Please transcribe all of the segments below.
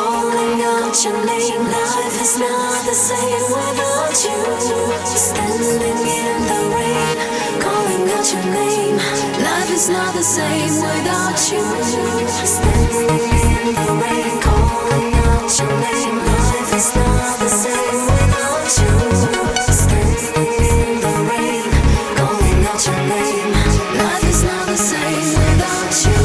calling out your name. Life is not the same without you. Standing in the rain, calling out your name. Life is not the same without you. Standing in the rain, calling out your name. Life is not the same without you. Standing in the rain, calling out your name. Life is not the same without you.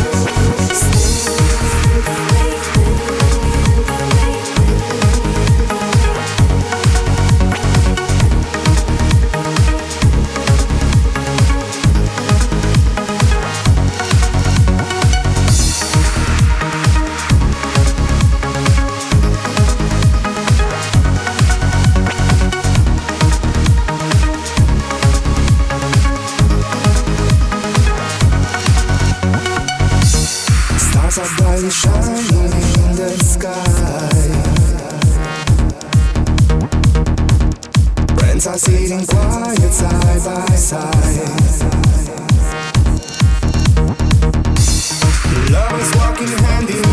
Are brightly shining in the sky. Friends are sitting quiet side by side. Love is walking hand in